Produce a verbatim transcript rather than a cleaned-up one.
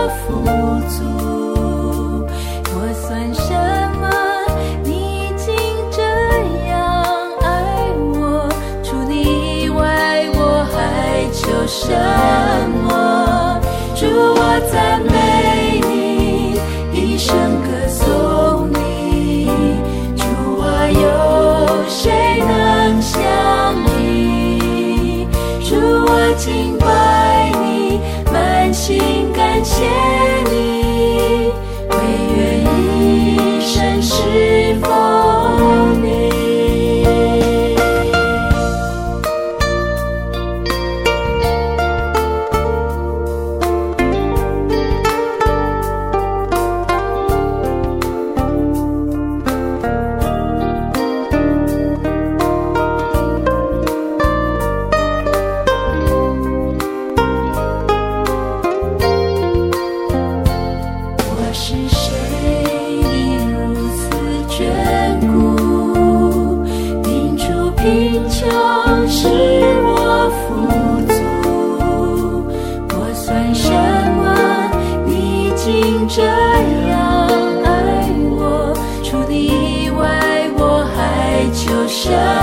我富足。我算什么？你竟这样爱我，除你以外我还求什么？主，我赞美你，一生歌颂你。主啊，有谁能像你？主，我敬拜你，满心感谢你，唯愿一生侍奉你。贫穷使我富足，我算什么？你竟这样爱我，除你以外我还求什么？